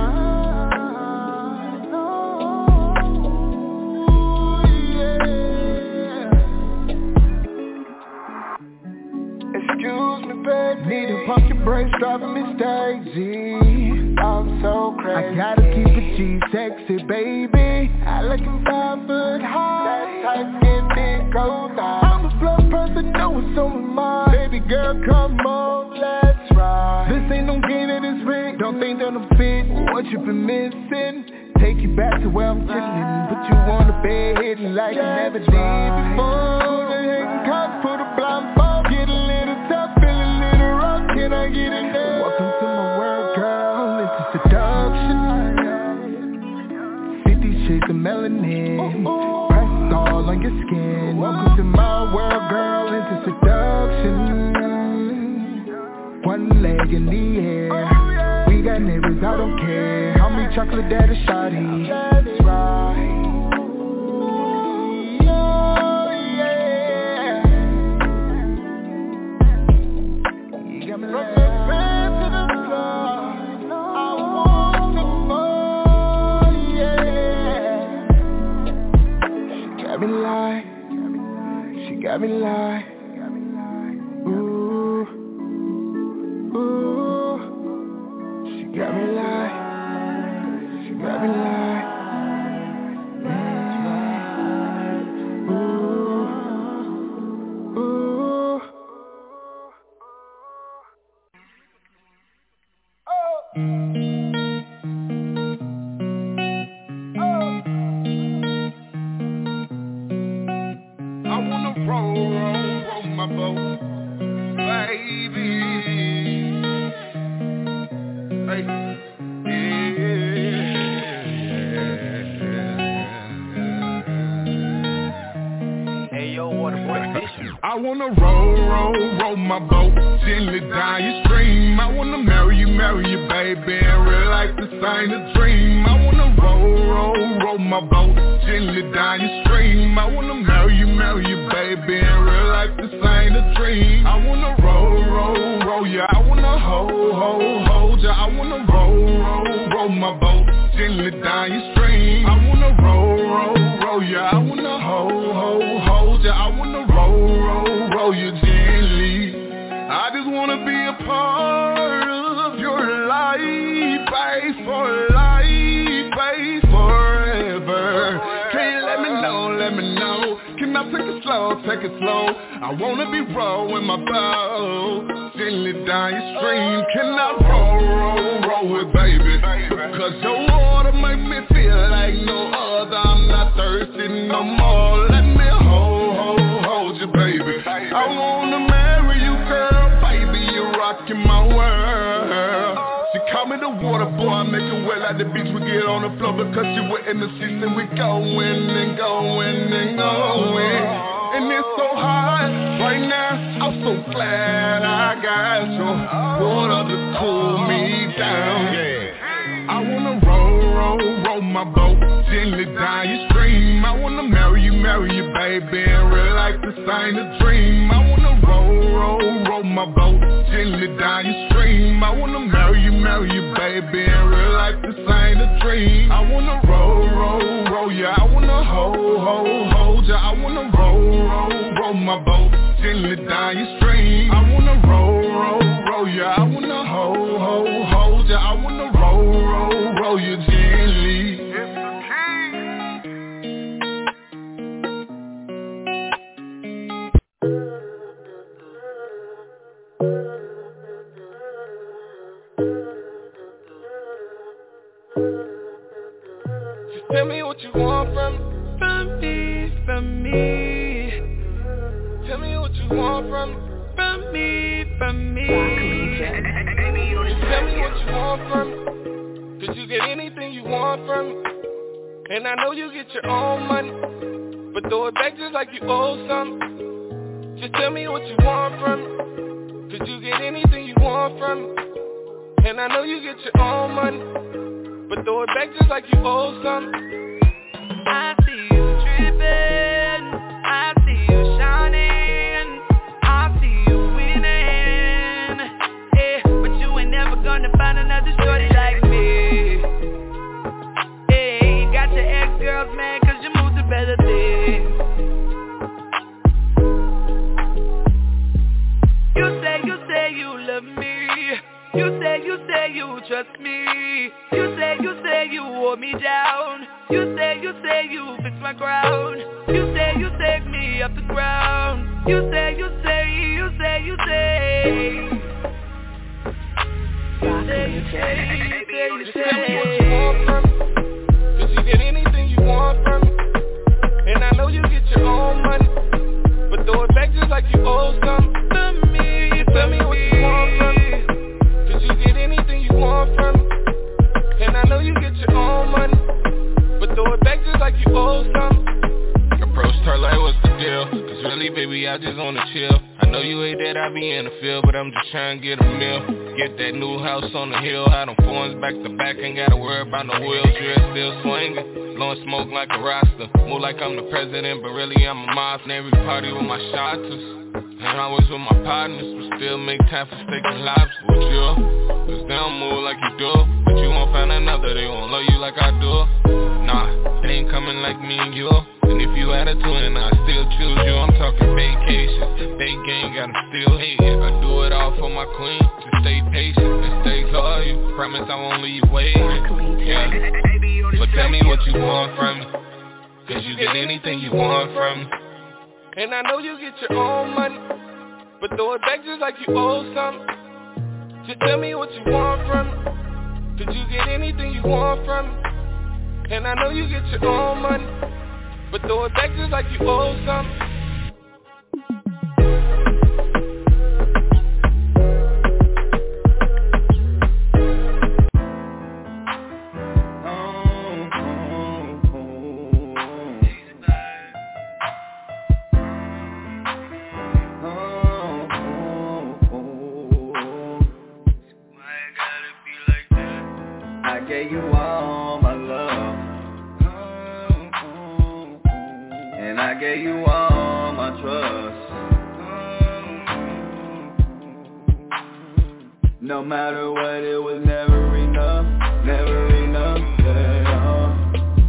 need to pump your brakes, driving me crazy. I'm so crazy. I gotta keep it G, sexy baby. I like him five foot high. That type skin big goes out. I'm a blunt person, know it's on my mind. Baby girl, come on, let's ride. This ain't no game that is rigged. Don't think that I'm fit. What you been missing? Take you back to where I'm chillin'. Put you on the bed, hitting like I never did before. Put a handcuff, put a blindfold. Get a little tough, feel a little rough. Can I get in there? Welcome to my world, girl. It's a seduction. Fifty shades of melanin, pressed all on your skin. Welcome to my world, girl. It's a seduction. One leg in the air. We got neighbors, I don't care. How many chocolate daddy shawty? That's right. Oh, yeah. You got me like from the bed to the floor. I want some more, yeah. She got me like, she got me like, ooh, ooh. Got me like, she got me like, mm, ooh, ooh. Oh. Oh. I wanna roll, roll, roll my boat, baby. Hey. I wanna roll, roll, roll my boat, gently down your stream. I wanna marry you, marry you, baby, in real life this ain't a dream. I wanna roll, roll, roll my boat, gently down your stream. I wanna marry you, marry you, baby, in real life this ain't a dream. I wanna roll, roll, roll ya, I wanna hold, hold, hold ya. I wanna roll, roll, roll my boat, gently down your stream. I wanna roll, roll, roll ya, I wanna hold, hold, hold ya. I wanna roll, roll, roll you gently. I just wanna be a part of your life, babe, for life, babe, forever. Can you let me know, let me know? Can I take it slow, take it slow? I wanna be rolling my boat, gently down your stream. Can I roll, roll, roll it, baby? Cause your water make me feel like no other. I'm not thirsty no more. Let me hold, hold, hold you, baby. I wanna marry you, girl, baby. You're rocking my world. She call me the water boy, I make it wet like the beach. We get on the floor because you wet in the seats and we going and going and going. And it's so hot right now, I'm so glad I got your water to cool me down. Yeah. I wanna roll, roll, roll my boat, gently down your stream. I wanna marry you, marry you, baby, in real life this ain't a dream. I wanna roll, roll, roll my boat, gently down your stream. I wanna marry you, marry you, baby, in real life this ain't a dream. I wanna roll, roll, roll ya, I wanna hold, hold, hold ya. I wanna roll, roll, roll my boat, gently down your stream. I wanna roll, roll, roll ya, I wanna hold, hold, hold ya. I wanna roll, roll, roll you gently. tell me what you want from, from me, from me. Tell me what you want from, from me, from me. Tell me what you want from, cause you get anything you want from me. And I know you get your own money, but throw it back just like you owe something. Just tell me what you want from me, cause you get anything you want from me. And I know you get your own money, but throw it back just like you owe something. I see you tripping, I see you shining, I see you winning, yeah, but you ain't never gonna find another shorty like me. Yeah, you got your ex-girls mad cause you moved to better things. You say, you say you love me. You say, you say you trust me. You say, you say you hold me down. You say, you say you fix my crown. You say, you take me up the ground. You say, you say, you say, you say. You say, you say, you say, you say. Tell me what you want from me, cause you get anything you want from me. And I know you get your own money, but throw it back just like you owe something. From me, you tell me what you want from me, cause you get anything you want from me. And I know you get your own money, but throw it back just like you owe something. Approached her like what's the deal, cause really baby I just wanna chill. I know you hate that I be in the field, but I'm just trying to get a meal. Get that new house on the hill, had them phones back to back, ain't gotta worry about no wheels, dress still swinging. Blowing smoke like a roster, move like I'm the president, but really I'm a mob. In every party with my shotters, and I was with my partners, but still make time for steak and lobster with you. Cause they don't move like you do, but you won't find another, they won't love you like I do. Nah, they ain't coming like me and you. And if you had a twin, I still choose you. I'm talking vacation, big game, gotta still hate it. I do it all for my queen, to stay patient and stay loyal. Promise I won't leave waiting, yeah. But tell me what you want from me, cause you get anything you want from me. And I know you get your own money, but throw it back just like you owe something. Just tell me what you want from me, cause you get anything you want from me. And I know you get your own money, but throw it back just like you owe something. I gave you all my love, and I gave you all my trust. No matter what, it was never enough, never enough, yeah.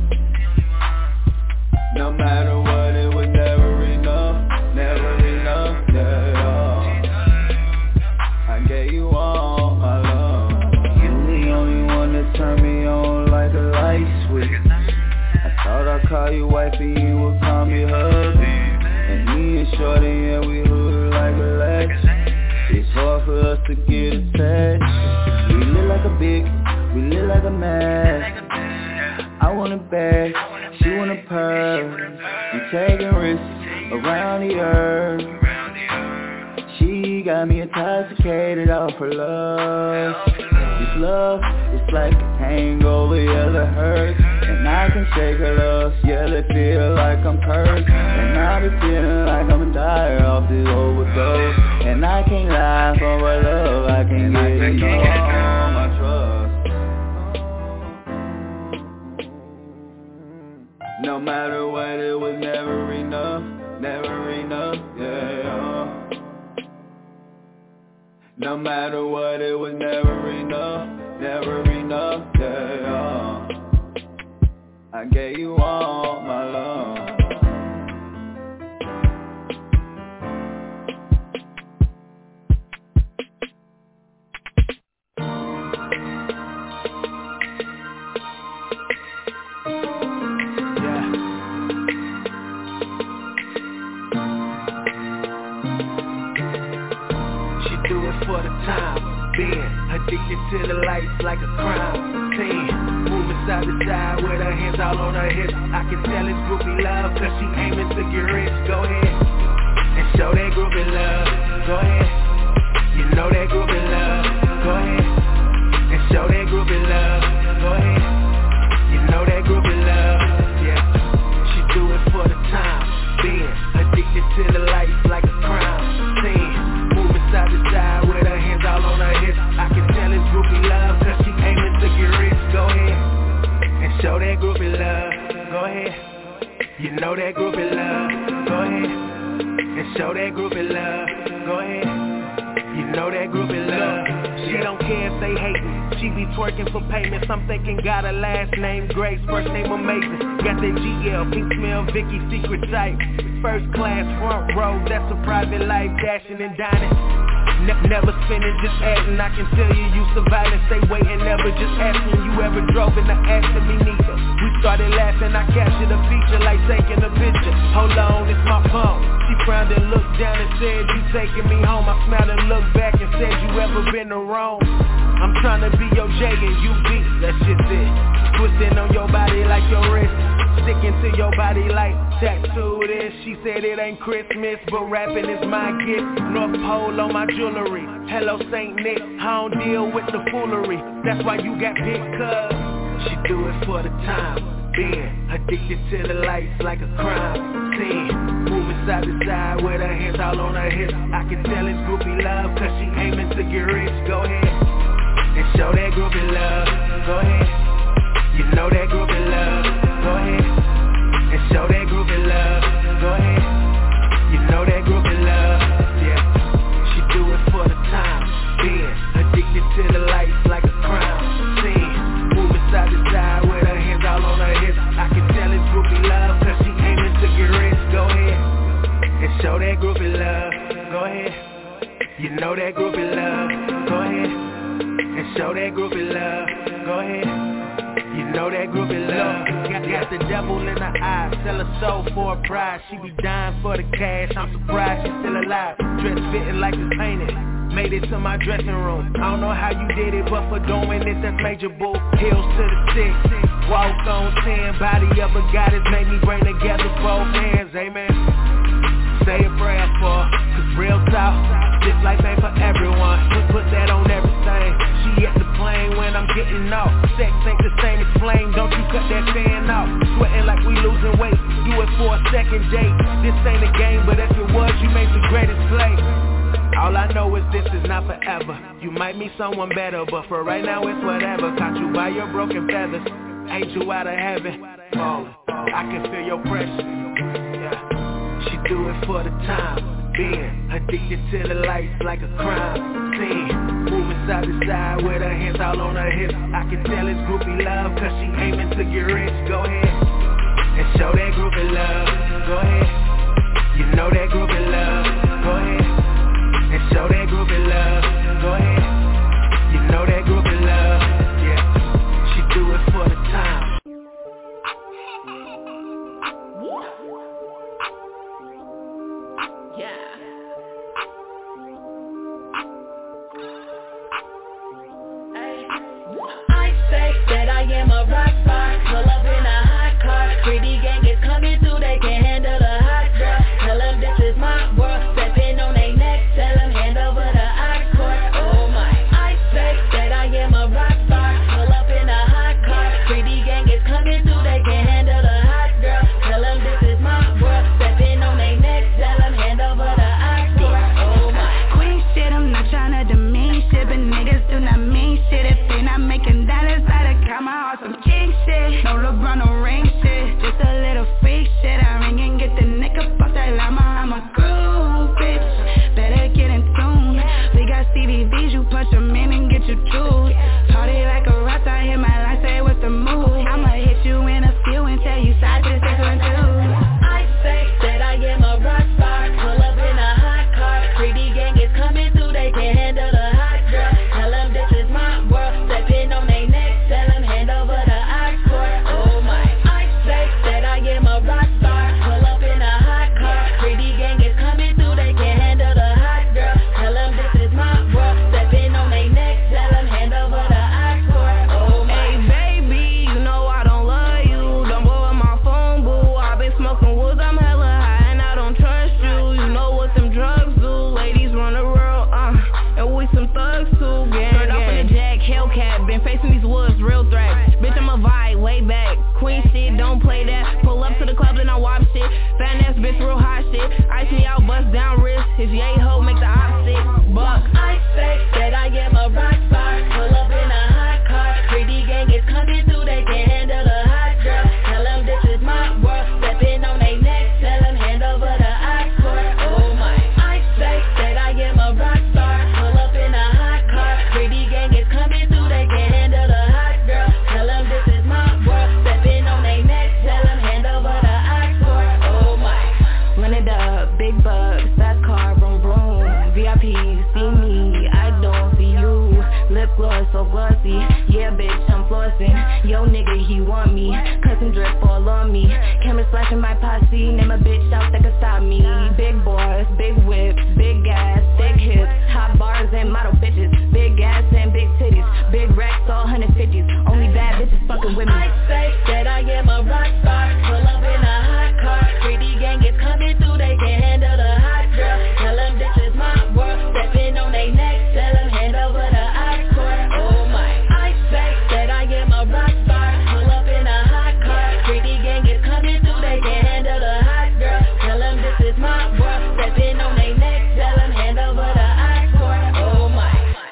No matter what, it was never enough, never enough, yeah. I gave you all my love. You the only one that turned me on like a light switch. I thought I'd call you wife and you would call me hubby. And me and shorty, yeah, we hood like a latch. It's hard for us to get attached. We live like a big, we live like a man. I want it back, she want a purse. We taking risks around the earth. She got me intoxicated off her love. This love is like a hangover, yeah, that hurts. And I can shake her love, yeah, it feel like I'm cursed. And I be feeling like I'm a die off this overdose. And I can't lie for my love, I can't get enough all my trust. No matter what, it was never enough, never enough, yeah. No matter what, it was never enough, never enough, yeah. I gave you all my love. For the time being addicted Addicted to the lights like a crime scene. Moving side to side with her hands all on her hips. I can tell it's groupie love, cause she aiming to get rich. Go ahead and show that groupie love. Go ahead, you know that groupie love. Go ahead and show that groupie love. Go ahead, you know that groupie love. Yeah, she do it for the time being. Addicted to the lights like a crime scene. Moving side to side with her hands all on her hips. I can tell it's groupie love, cause she aiming to get rich. Go ahead and show that groupie love. Go ahead, you know that groupie love. Go ahead and show that groupie love. Go ahead, you know that groupie love. She don't care if they hatin', she be twerking for payments. I'm thinking got a last name Grace, first name Amazing. Got that G L, pink smell, Vicky, secret type. First class, front row, that's a private life. Dashing and dining, ne- never spinning, just adding. I can tell you you surviving, stay waiting, never just asking. You ever drove in the Aston, me neither. We started laughing, I captured a feature like taking a picture. Hold on, it's my phone. She frowned and looked down and said, you taking me home. I smiled and looked back and said, you ever been to Rome? I'm trying to be your J and you B, that shit's it. Twisting on your body like your wrist, sticking to your body like tattooed is. She said it ain't Christmas, but rapping is my gift. North Pole on my jewelry, hello Saint Nick. I don't deal with the foolery, that's why you got picked, cuz she do it for the time being. Addicted to the lights like a crime scene. Moving side to side with her hands all on her hips. I can tell it's groupie love, cause she aiming to get rich. Go ahead and show that groupie love. Go ahead, you know that groupie love. Go ahead and show that groupie love. Go ahead, you know that groupie love. Yeah, she do it for the time being. Addicted to the lights like a crime scene. Moving side to side with her hands all on her hips. I can tell it's groupie love, cause she aiming to get rich. Go ahead and show that groupie love. Go ahead, you know that groupie love. Go ahead and show that groupie love. Go ahead, you know that groupie love. Got, got the devil in her eyes, sell her soul for a prize. She be dying for the cash, I'm surprised she's still alive. Dress fitting like it's painted, made it to my dressing room. I don't know how you did it, but for doing it, that's major boo. Heels to the six, walk on ten. Body of a goddess made me bring together both hands, amen. Say a prayer for her, cause real talk, this life ain't for everyone. Just put that on everything. She at the plane when I'm getting off. Sex ain't the same as flame, don't you cut that fan off. Sweating like we losing weight, do it for a second date. This ain't a game, but if it was, you made the greatest play. All I know is this is not forever. You might meet someone better, but for right now it's whatever. Caught you by your broken feathers, angel out of heaven. Oh, I can feel your pressure. Yeah, she do it for the time being. Addicted to the lights like a crime scene. Moving side to side with her hands all on her hips. I can tell it's groupie love, cause she aiming to get rich. Go ahead and show that groupie love. Go ahead, you know that groupie love. Go ahead and show that groupie love. Go ahead, you know that groupie love. Yeah, she do it for the time. Yeah. I say that I am a rock star, pull up in a hot car, shit. Fat ass bitch, real hot shit. Ice me out, bust down wrist. His yay hoe make the opposite. Buck. I say that I am a rock star. Pull up in a hot car. Pretty gang is coming through, they can't handle the hot girl. Tell them this is my world. Stepping on they neck, tell them hand over the ox cord. Oh my. I say that I am a rock star. Pull up in a hot car. Pretty gang is coming through, they can't handle the hot girl. Tell them this is my world. Stepping on they neck, tell them hand over the ox cord. Oh my. Run it up, big bucks, fast car, vroom vroom. V I P, see me, I don't see you. Lip gloss so glossy, yeah bitch I'm flossing. Yo nigga he want me, custom drip all on me. Camera flashing my posse, name a bitch out that can stop me. Big boys, big whips, big ass, thick hips. Hot bars and model bitches, big ass and big titties. Big racks all one fifties, only bad bitches fucking with me. I say that I am a rock star. Pull up in a hot car. Pretty gang is coming through, they can't handle the hot girl. Tell them this is my world. Stepping on they neck, tell them hand over the ox cord. Oh my. I say that I am a rock star. Pull up in a hot car. Pretty gang is coming through, they can't handle the hot girl. Tell them this is my world. Stepping on they neck, tell them hand over the ox cord. Oh my.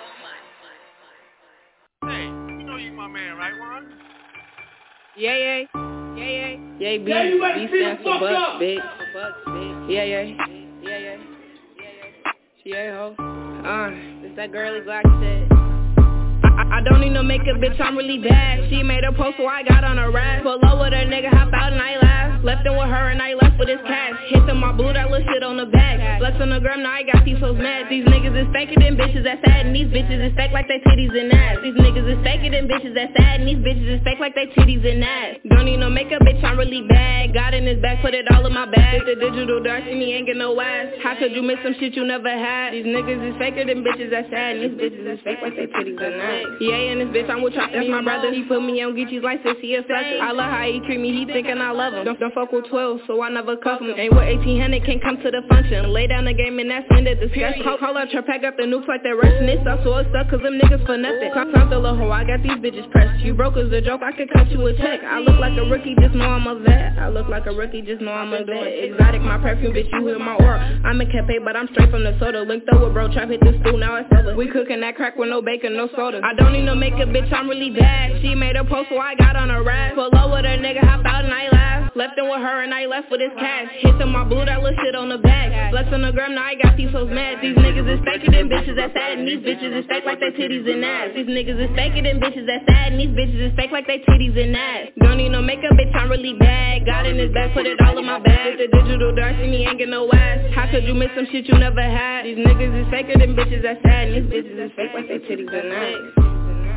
Hey, you know you my man, right, Juan? Yeah, yeah, yeah, yeah, yeah, B, Yeah, you better B see stands the for fuck buck, up. big, buck, big, yeah, yeah, yeah, yeah, yeah, yeah, she a hoe, uh, it's that girly black shit. I, I don't need no makeup, bitch, I'm really bad. She made a post so I got on a rap. Pull up with her nigga, hop out and I laugh. Left in with her and I left with his cash. Hit them my blue, that little shit on the back. Flex on the gram, now I got these hoes mad. These niggas is faker than bitches that's sad. And these bitches is fake like they titties and ass. These niggas is faker than bitches that's sad. And these bitches is fake like they titties and ass. Don't need no makeup, bitch, I'm really bad. Got in his bag, put it all in my bag. The digital dark and he ain't get no ass. How could you miss some shit you never had? These niggas is faker than bitches that's sad. And these bitches is fake like they titties and ass. Yeah, and this bitch, I'm with Trap, that's my brother. He put me on Gucci's license, he a sucker. I love how he treat me, he thinking I love him. Don't, don't fuck with twelve, so I never cuff him. Ain't with eighteen hundred, can't come to the function. Lay down the game and that's end of discussion. Call, call up Trap, pack up the nukes like they're rushing. It sucks, so it sucks, cause them niggas for nothing. Climb the little hoe, I got these bitches pressed. You broke as a joke, I could cut you a check. I look like a rookie, just know I'm a vet. I look like a rookie, just know I'm a vet. Exotic, my perfume, bitch, you hear my aura. I'm a Cafe, but I'm straight from the soda. Linked up with bro, Trap hit the stool, now it's over. We cooking that crack with no bacon, no soda. I don't need no makeup, bitch, I'm really bad. She made a post so I got on a rap. Pull up with her nigga, hop out and I laugh. Left in with her and I left with his cash. Hit them my blue, that little shit on the back. Flex on the gram, now I got these hoes mad. These niggas is faker than bitches that's sad. And these bitches is fake like they titties and ass. These niggas is faker than bitches that's sad. And these bitches is fake like they titties and ass. Don't need no makeup, bitch, I'm really bad. Got in his bag, put it all in my bag. The digital dark and he ain't get no ass. How could you miss some shit you never had? These niggas is faker than bitches that's sad. And these bitches is fake like they titties and ass.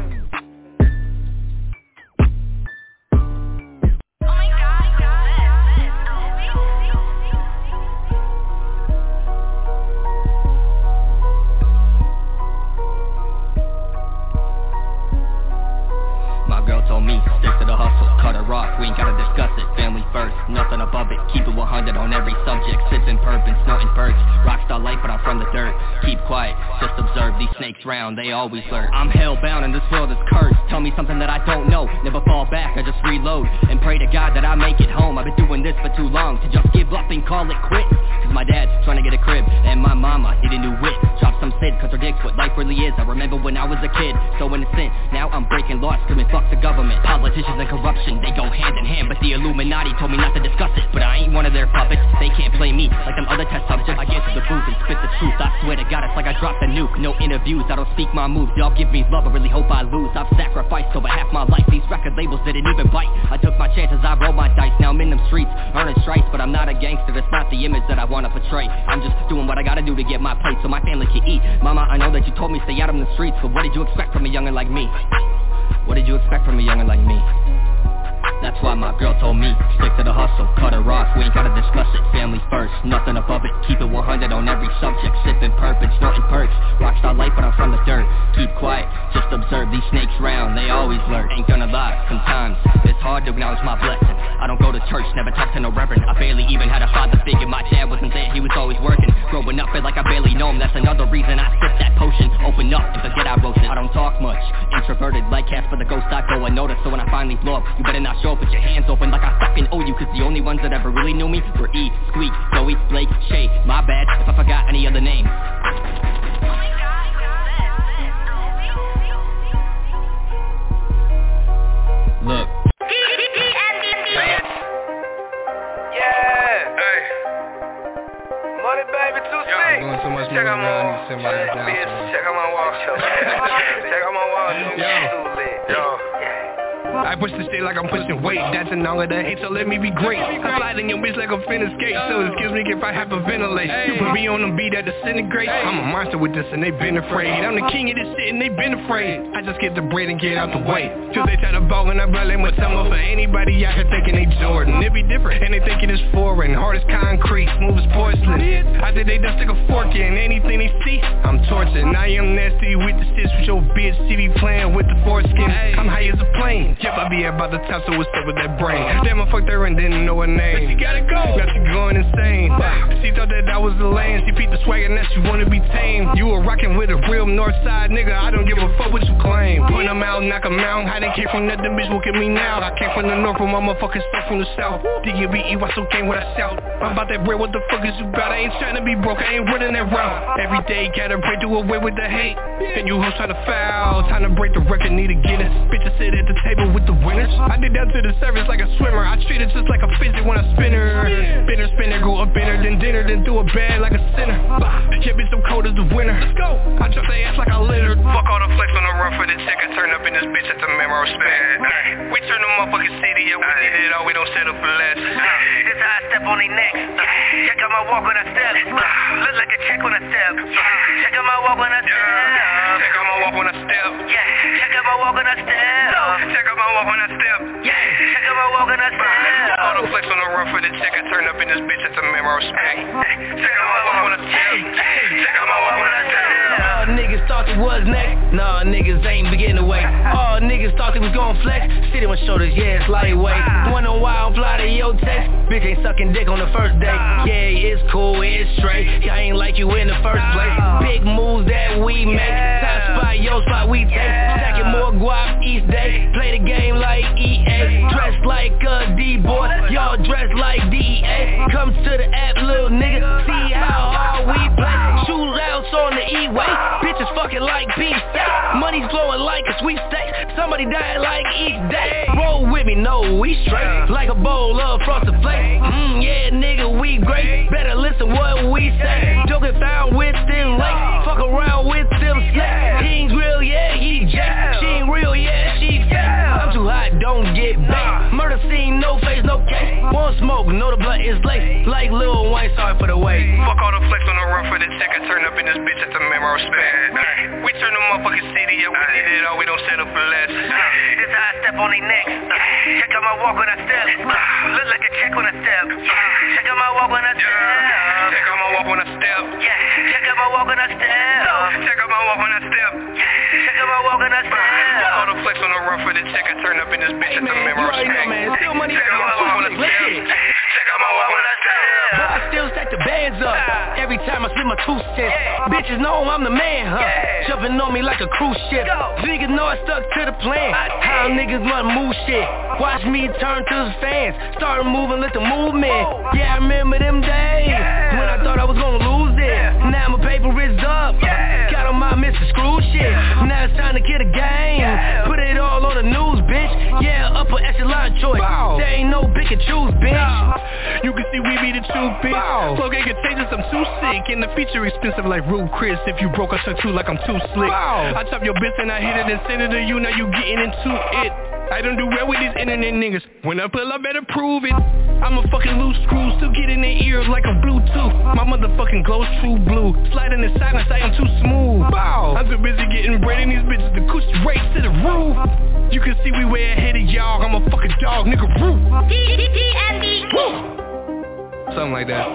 Told me, stick to the hustle, cut her off, we ain't gotta discuss it. Family first, nothing above it, keep it one hundred on every subject. Sipping purpin, snorting perks, rockstar life but I'm from the dirt. Keep quiet, just observe these snakes round, they always lurk. I'm hellbound and this world is cursed, tell me something that I don't know. Never fall back, I just reload, and pray to God that I make it home. I've been doing this for too long, to just give up and call it quits. Cause my dad's trying to get a crib, and my mama need a new whip. Drop some Sid, contradicts what life really is. I remember when I was a kid, so innocent. Now I'm breaking laws, screaming fuck the government. Politicians and corruption, they go hand in hand. But the Illuminati told me not to discuss it. But I ain't one of their puppets, they can't play me like them other test subjects. I get to the booth and spit the truth, I swear to God it's like I dropped a nuke. No interviews, I don't speak my moves. Y'all give me love, I really hope I lose. I've sacrificed over half my life, these record labels didn't even bite. I took my chances, I rolled my dice. Now I'm in them streets, earning stripes. But I'm not a gangster, that's not the image that I wanna portray. I'm just doing what I gotta do to get my plate so my family can eat. Mama, I know that you told me stay out of the streets, but what did you expect from a youngin' like me? What did you expect from a youngin' like me? That's why my girl told me, stick to the hustle, cut her off, we ain't gotta discuss it. Family first, nothing above it, keep it one hundred on every subject. Sipping purpin, snorting perks, rockstar life but I'm from the dirt. Keep quiet, just observe these snakes round, they always lurk. Ain't gonna lie, sometimes it's hard to acknowledge my blessing. I don't go to church, never talk to no reverend. I barely even had a father figure, my dad wasn't there, he was always working. Growing up, feel like I barely know him, that's another reason I sip that potion. Open up and forget I wrote it. I don't talk much, introverted like Casper the Ghost, I go unnoticed. So when I finally blow up, you better not show up with your hands open like I fucking owe you. Cause the only ones that ever really knew me were Check out my wall. Check out my wall. Check out my wall. Yo. Yo. I push the shit like I'm pushing weight. That's an all of the hate, so let me be great. I'm sliding your bitch like I'm finna skate, so excuse me if I hyperventilate. You put me on the beat that disintegrates. I'm a monster with this and they been afraid. I'm the king of this shit and they been afraid. I just get the bread and get out the way. Till they try to ball and I blame my time for anybody out here thinking they Jordan. It be different and they thinking it's foreign. Hard as concrete, smooth as porcelain. I think they just stick a fork in anything they see. I'm torturing. I am nasty with the shits with your bitch. She be playing with the foreskin. I'm high as a plane. Yep, I be about the top, so what's up with that brain? Damn, I fucked her and didn't know her name. But she gotta go. Now she going insane. She thought that I was the lane. She peeped the swag and now she wanna be tame. You were rocking with a real north side nigga. I don't give a fuck what you claim. Point them out, knock them out. How they came from nothing, bitch, look at me now. I came from the north, but my motherfucking stuff from the south. D U B E, why so came with a shout? I'm about that bread, what the fuck is you about? I ain't trying to be broke, I ain't running that route. Every day, gotta break through away with the hate. And you hoes try to foul. Time to break the record, need to get it. Bitches sit at the table with the winners. I did down to the service like a swimmer. I treat it just like a fidget when I spin her. Spinner, spinner, go up in her, then dinner, then do a bad like a sinner. Yeah, bitch, I'm cold as the winter. Let's go. I drop the ass like I littered. Fuck all the flex on the run for the check. I turn up in this bitch at the memo spin. We turn the motherfucking city, yeah, we did it all. We don't settle for less. This how I step on they necks. Check out my walk when I step. Look like a check when I step. Check out my walk when I step. Check out my walk when I step. Yeah. Check out my walk when I step. Check out my walk when I step. Yeah. Check out my walk when I step. All the flex on the run for the check. I turn up in this bitch at the memo spin. Check out my walk when I step. Check out my walk when I step. All niggas thought it was next. Nah, niggas ain't beginning to wait. All niggas thought they was gon' flex. Sitting with shoulders, yeah, it's lightweight. Wonder why I'm fly to your text. Bitch ain't sucking dick on the first date. Yeah, it's cool, it's straight. I ain't like you in the first place. Big moves that we make. Top spot, your spot we take. Stacking more guap each day. Play the game like E A. Dressed like a D-boy. Y'all dressed like D E A. Come to the app, little nigga. See how hard we play. Shootouts on the E-way. Bitches fucking like beef steak. Money's flowing like a sweepstakes. Somebody died like each day. Roll with me, no, we straight. Like a bowl of frosted flakes. Mmm, yeah, nigga, we great. Better listen what we say. Don't get found with them late. Fuck around with them snakes. He ain't real, yeah, he jack. She ain't real, yeah, she fake. I'm too hot, don't get baked. Murder scene, no face, no case. Won't smoke, know the blunt is laced. Like Lil Wayne, sorry for the wait. Fuck all the flex on the run for the check. I turn up in this bitch at the memo spin. We turn the motherfucking city, yeah, we did it all. We don't settle for less. This how I step on they necks. Check out my walk when I step. Look like a check when I step. Check out my walk when I step. Check out my walk when I step. Yeah. Check out my walk when I step. Check out my walk when I step. Check out my walk when I step. All the flex on the run for the check. I turn up in this bitch at the memo spin. Still money. Check out my walk when I step. Check out my walk when I step. But I still stack the bands up. Every time I spit my two cents. Bitches know I'm the man, huh? Jumping on me like a cruise ship. Niggas know I stuck to the plan. How niggas wanna move shit. Watch me turn to the fans. Start moving, let the movement. Yeah, I remember them days when I thought I was gonna lose it. Now my paper is up. Got on my Mister Screw shit. Now it's time to get a game. Put it all on the news, bitch. Yeah, upper echelon choice. There ain't no pick and choose, bitch. You can see we be the two bitch. Flow ain't contagious, I'm too sick. And the feature expensive like Rude Chris. If you broke, I chuck you like I'm too slick. I chop your bitch and I hit it and send it to you. Now you getting into it. I don't do well with these internet niggas. When I pull, I better prove it. I'm a fucking loose screw, still get in their ears like a Bluetooth. My motherfucking glow's true blue. Sliding in silence, I am too smooth. Bow. I'm too busy getting bread in these bitches. The coochie race to the roof. You can see we way ahead of y'all. I'm a fucking dog, nigga. Roof. Something like that.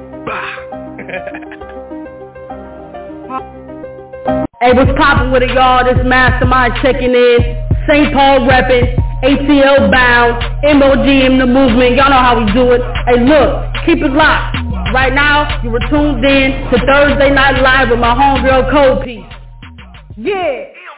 Hey, what's poppin' with it, y'all? This Mastermind checking in. Saint Paul reppin', A T L bound, M O G in the movement. Y'all know how we do it. Hey, look, keep it locked. Right now, you were tuned in to Thursday Night Live with my homegirl Cold Piece. Yeah.